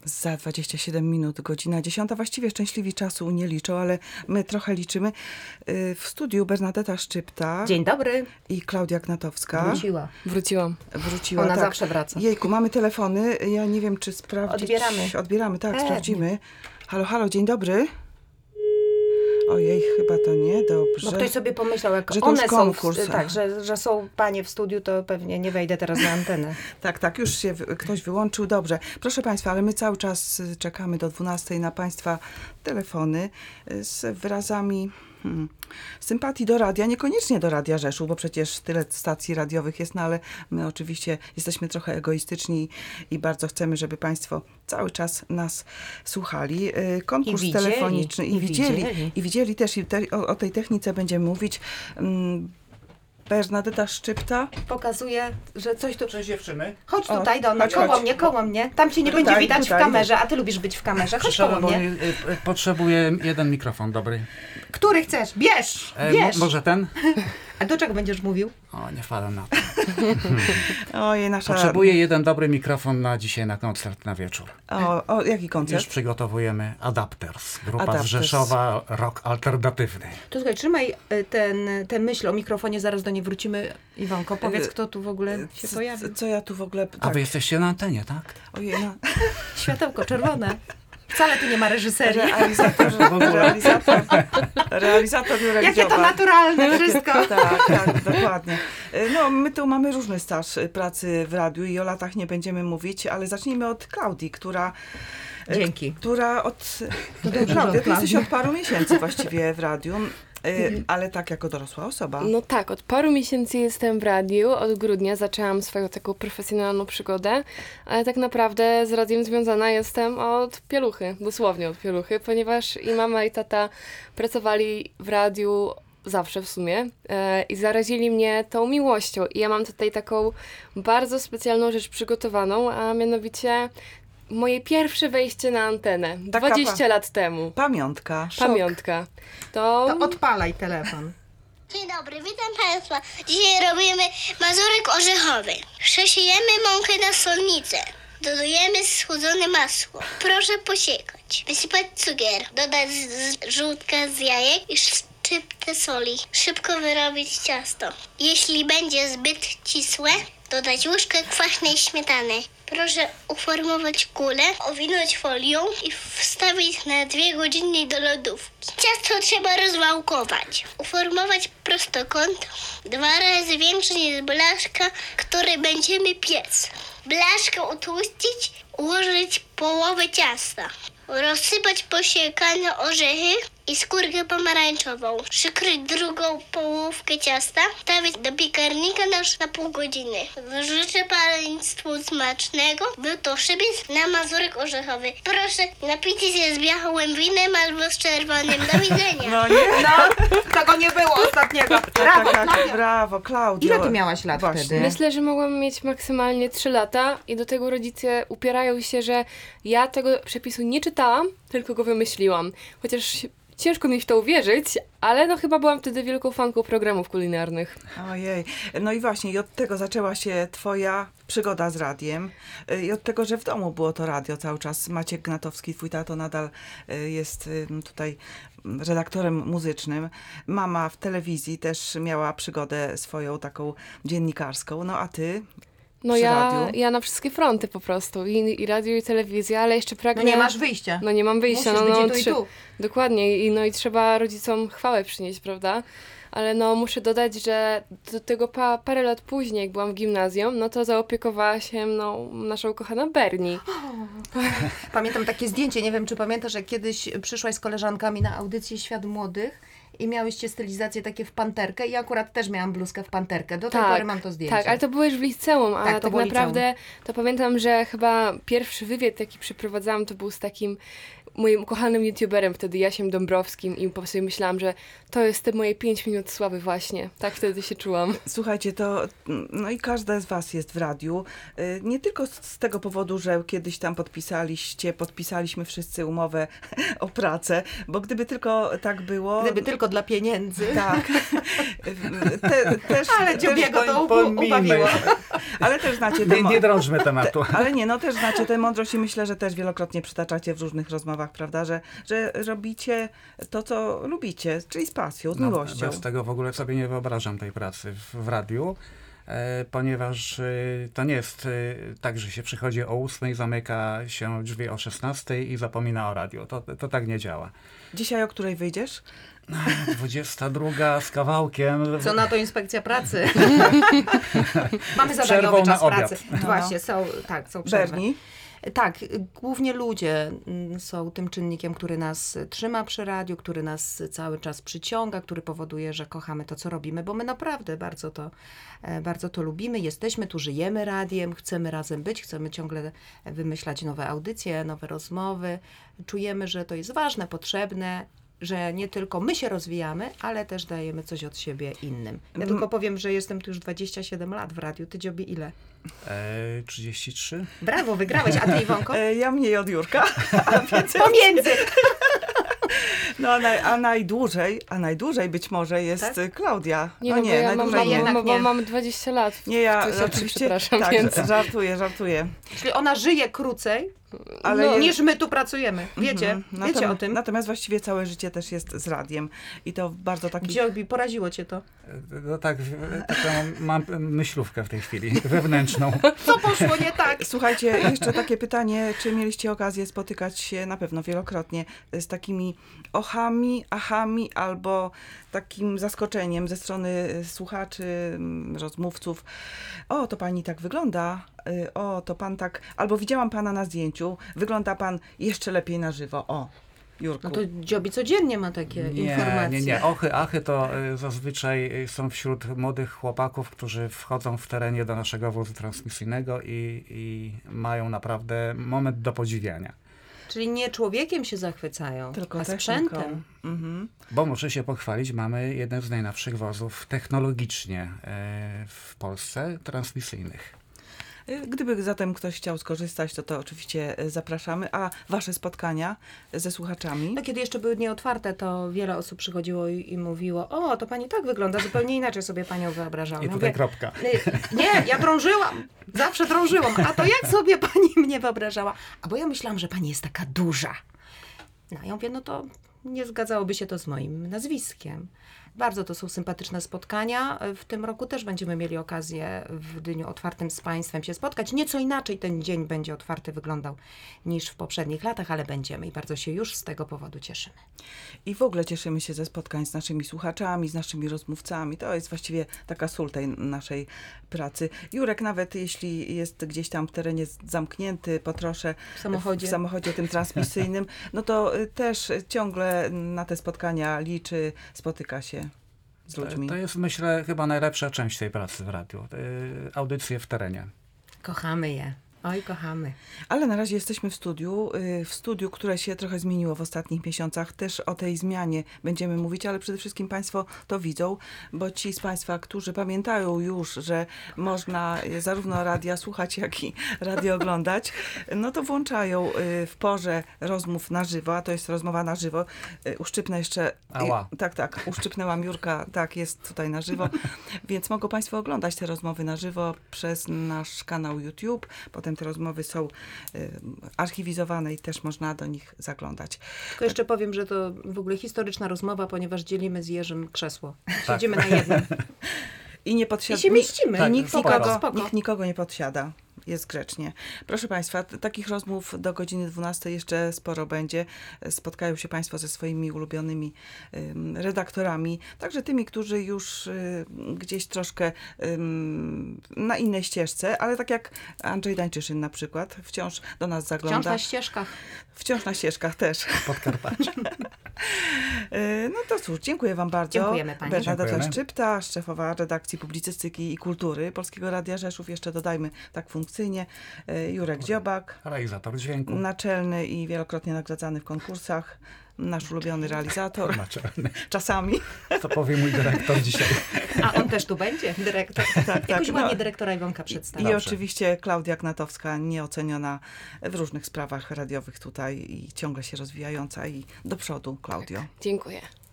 Za 27 minut, godzina 10. Właściwie szczęśliwi czasu nie liczą, ale my trochę liczymy. W studiu Bernadeta Szczypta. Dzień dobry. I Klaudia Gnatowska. Wróciłam. Wróciła, Ona tak. zawsze wraca. Jejku, mamy telefony. Ja nie wiem, czy sprawdzić. Odbieramy, tak, sprawdzimy. Halo, halo, dzień dobry. Ojej, chyba to niedobrze. No ktoś sobie pomyślał, jak że to one już są, konkurs. że są panie w studiu, to pewnie nie wejdę teraz na antenę. Tak, już się ktoś wyłączył. Dobrze. Proszę Państwa, ale my cały czas czekamy do 12 na Państwa telefony z wyrazami sympatii do radia, niekoniecznie do Radia Rzeszów, bo przecież tyle stacji radiowych jest, no ale my oczywiście jesteśmy trochę egoistyczni i bardzo chcemy, żeby Państwo cały czas nas słuchali. Konkurs telefoniczny i widzieli też, o tej technice będziemy mówić. Bernadeta Szczypta Pokazuje, że coś tu... Cześć dziewczyny. Chodź tutaj do mnie, koło mnie. Tam cię nie Tutaj, będzie widać tutaj. w kamerze, a ty lubisz być w kamerze. Chodź koło mnie. Potrzebuję jeden mikrofon dobry. Który chcesz? Bierz! Może ten? A do czego będziesz mówił? O, nie wpadam na to. Ojej, nasza... Potrzebuję jeden dobry mikrofon na dzisiaj, na koncert, na wieczór. O, jaki koncert? Już przygotowujemy Adapters, grupa Adapters. z Rzeszowa, rock alternatywny. To słuchaj, trzymaj tę myśl o mikrofonie, zaraz do niej wrzucimy. Iwonko, powiedz, kto tu w ogóle się pojawił. Co ja tu w ogóle... A wy jesteście na antenie, tak? Ojej, no. Światełko czerwone. Wcale tu nie ma reżyserii. Realizator Jurek Jakie to Dzioba. naturalne wszystko. Tak, dokładnie. No, my tu mamy różny staż pracy w radiu i o latach nie będziemy mówić, ale zacznijmy od Klaudii, która... Dzięki. Która Klaudia, ty jesteś od paru miesięcy właściwie w radiu. Ale tak jako dorosła osoba. No tak, od paru miesięcy jestem w radiu, od grudnia zaczęłam swoją taką profesjonalną przygodę, ale tak naprawdę z radiem związana jestem od pieluchy, dosłownie od pieluchy, ponieważ i mama i tata pracowali w radiu zawsze w sumie i zarazili mnie tą miłością i ja mam tutaj taką bardzo specjalną rzecz przygotowaną, a mianowicie moje pierwsze wejście na antenę, 20 lat temu. Pamiątka. Pamiątka. To odpalaj telefon. Dzień dobry, witam Państwa. Dzisiaj robimy mazurek orzechowy. Przesiejemy mąkę na solnicę. Dodajemy schłodzone masło. Proszę posiekać. Wysypać cukier. Dodać żółtkę z jajek i szczyptę soli. Szybko wyrobić ciasto. Jeśli będzie zbyt ścisłe, dodać łyżkę kwaśnej śmietany. Proszę uformować kulę, owinąć folią i wstawić na 2 godziny do lodówki. Ciasto trzeba rozwałkować. Uformować prostokąt 2 razy większy niż blaszka, który będziemy piec. Blaszkę utłuścić, ułożyć połowę ciasta. Rozsypać posiekane orzechy i skórkę pomarańczową. Przykryć drugą połówkę ciasta, wstawić do piekarnika na pół godziny. Życzę Państwu smacznego. Był to przepis na mazurek orzechowy. Proszę, napijcie się z białym winem albo z czerwonym. Do widzenia. No, tego nie było ostatniego. Brawo, Klaudia. Brawo, Klaudio. Ile ty miałaś lat Właśnie. wtedy? Myślę, że mogłam mieć maksymalnie 3 lata i do tego rodzice upierają się, że ja tego przepisu nie czytałam, tylko go wymyśliłam. Chociaż ciężko mi w to uwierzyć, ale no chyba byłam wtedy wielką fanką programów kulinarnych. Ojej. No i właśnie, i od tego zaczęła się twoja przygoda z radiem. I od tego, że w domu było to radio cały czas. Maciek Gnatowski, twój tato, nadal jest tutaj redaktorem muzycznym. Mama w telewizji też miała przygodę swoją taką dziennikarską. No a ty... No ja na wszystkie fronty po prostu. I radio, i telewizja, ale jeszcze pragnę... No nie masz wyjścia. No nie mam wyjścia. Musisz być i tu. Dokładnie. I trzeba rodzicom chwałę przynieść, prawda? Ale no muszę dodać, że do tego parę lat później, jak byłam w gimnazjum, no to zaopiekowała się nasza ukochana Berni. Pamiętam takie zdjęcie, nie wiem czy pamiętasz, jak kiedyś przyszłaś z koleżankami na audycję Świat Młodych i miałyście stylizację takie w panterkę i akurat też miałam bluzkę w panterkę. Do tej pory mam to zdjęcie. Tak, ale to było już w liceum, a Tak, to tak było naprawdę to pamiętam, że chyba pierwszy wywiad, jaki przeprowadzałam, to był z takim moim ukochanym youtuberem wtedy, Jasiem Dąbrowskim i po prostu myślałam, że to jest te moje 5 minut sławy właśnie. Tak wtedy się czułam. Słuchajcie, to no i każda z was jest w radiu. Nie tylko z tego powodu, że kiedyś tam podpisaliśmy wszyscy umowę o pracę, bo gdyby tylko tak było... Gdyby tylko dla pieniędzy. Tak. Też, Ale Dziobiego to pomijmy. ubawiło. Ale też znacie tę Nie drążmy tematu. ale nie, no też znacie tę mądrość i myślę, że też wielokrotnie przytaczacie w różnych rozmowach, prawda, że robicie to, co lubicie, czyli z pasją, z miłością. Bez tego w ogóle sobie nie wyobrażam tej pracy w radiu, ponieważ to nie jest tak, że się przychodzi o 8, zamyka się drzwi o 16 i zapomina o radiu. To tak nie działa. Dzisiaj o której wyjdziesz? 22 z kawałkiem. Co na to inspekcja pracy? Mamy Przerwą zadaniowy na czas obiad. pracy. Właśnie, są przerwy. Berni? Tak, głównie ludzie są tym czynnikiem, który nas trzyma przy radiu, który nas cały czas przyciąga, który powoduje, że kochamy to, co robimy, bo my naprawdę bardzo to lubimy, jesteśmy tu, żyjemy radiem, chcemy razem być, chcemy ciągle wymyślać nowe audycje, nowe rozmowy. Czujemy, że to jest ważne, potrzebne, że nie tylko my się rozwijamy, ale też dajemy coś od siebie innym. Ja tylko powiem, że jestem tu już 27 lat w radiu. Ty, Dziobi, ile? 33. Brawo, wygrałeś. A ty, Iwonko? Ja mniej od Jurka. Pomiędzy! No a najdłużej być może jest Tak? Klaudia. Nie, No no, bo ja najdłużej nie. jednak bo nie. mam 20 lat. Nie, ja Oczywiście, oczywiście, przepraszam, tak, więc... żartuję. Czyli ona żyje krócej, Ale jest- niż my tu pracujemy. Wiecie? Wiecie o tym? Natomiast właściwie całe życie też jest z radiem. I to w bardzo takich... Dziobi, poraziło cię to? No tak, taką mam myślówkę w tej chwili, wewnętrzną. Co poszło nie tak? Słuchajcie, jeszcze takie pytanie, czy mieliście okazję spotykać się na pewno wielokrotnie z takimi achami albo takim zaskoczeniem ze strony słuchaczy, rozmówców. O, to pani tak wygląda. O, to pan tak... Albo widziałam pana na zdjęciu. Wygląda pan jeszcze lepiej na żywo. O, Jurku. No to Dziobi codziennie ma takie informacje. Nie. Achy to zazwyczaj są wśród młodych chłopaków, którzy wchodzą w terenie do naszego wozu transmisyjnego i mają naprawdę moment do podziwiania. Czyli nie człowiekiem się zachwycają, Tylko a techniką. sprzętem. Mhm. Bo muszę się pochwalić, mamy jeden z najnowszych wozów technologicznie w Polsce transmisyjnych. Gdyby zatem ktoś chciał skorzystać, to oczywiście zapraszamy. A wasze spotkania ze słuchaczami? No, kiedy jeszcze były nieotwarte, to wiele osób przychodziło i mówiło: o, to pani tak wygląda, zupełnie inaczej sobie panią wyobrażałam. I Ja tutaj mówię, kropka. nie, ja drążyłam, zawsze drążyłam. A to jak sobie pani mnie wyobrażała? A bo ja myślałam, że pani jest taka duża. No ja mówię, no to nie zgadzałoby się to z moim nazwiskiem. Bardzo to są sympatyczne spotkania. W tym roku też będziemy mieli okazję w dniu otwartym z Państwem się spotkać. Nieco inaczej ten dzień będzie otwarty wyglądał niż w poprzednich latach, ale będziemy i bardzo się już z tego powodu cieszymy. I w ogóle cieszymy się ze spotkań z naszymi słuchaczami, z naszymi rozmówcami. To jest właściwie taka sól tej naszej pracy. Jurek, nawet jeśli jest gdzieś tam w terenie zamknięty, po trosze w samochodzie tym transmisyjnym, no to też ciągle na te spotkania liczy, spotyka się z ludźmi. To jest, myślę, chyba najlepsza część tej pracy w radiu. Audycje w terenie. Kochamy je. Oj, kochamy. Ale na razie jesteśmy w studiu, które się trochę zmieniło w ostatnich miesiącach. Też o tej zmianie będziemy mówić, ale przede wszystkim Państwo to widzą, bo ci z Państwa, którzy pamiętają już, że można zarówno radia słuchać, jak i radio oglądać, no to włączają w porze rozmów na żywo, a to jest rozmowa na żywo. Uszczypnę jeszcze... Ała. Tak, uszczypnęłam Jurka, tak, jest tutaj na żywo, więc mogą Państwo oglądać te rozmowy na żywo przez nasz kanał YouTube. Potem te rozmowy są archiwizowane i też można do nich zaglądać. Tylko jeszcze powiem, że to w ogóle historyczna rozmowa, ponieważ dzielimy z Jerzym krzesło. Siedzimy na jednym. I nie podsiada. I się mieścimy. Tak, nikt Spoko. nikogo nie podsiada. Jest grzecznie. Proszę Państwa, takich rozmów do godziny 12 jeszcze sporo będzie. Spotkają się Państwo ze swoimi ulubionymi redaktorami, także tymi, którzy już gdzieś troszkę na innej ścieżce, ale tak jak Andrzej Dańczyszyn na przykład, wciąż do nas zagląda. Wciąż na ścieżkach. Wciąż na ścieżkach też. Podkarpacie. No to cóż, dziękuję Wam bardzo. Dziękujemy Pani. Bernadeta Dziękujemy. Szczypta, szefowa redakcji publicystyki i kultury Polskiego Radia Rzeszów, jeszcze dodajmy tak funkcyjnie, Jurek Dziobak, Realizator dźwięku. naczelny i wielokrotnie nagradzany w konkursach, nasz ulubiony realizator, Naczelny. czasami. Co powie mój dyrektor dzisiaj? A on też tu będzie, dyrektor. Tak, Jakoś no. ładnie dyrektora Iwonka I przedstawił. Dobrze. oczywiście Klaudia Knatowska, nieoceniona w różnych sprawach radiowych tutaj i ciągle się rozwijająca i do przodu, Klaudio. Dziękuję.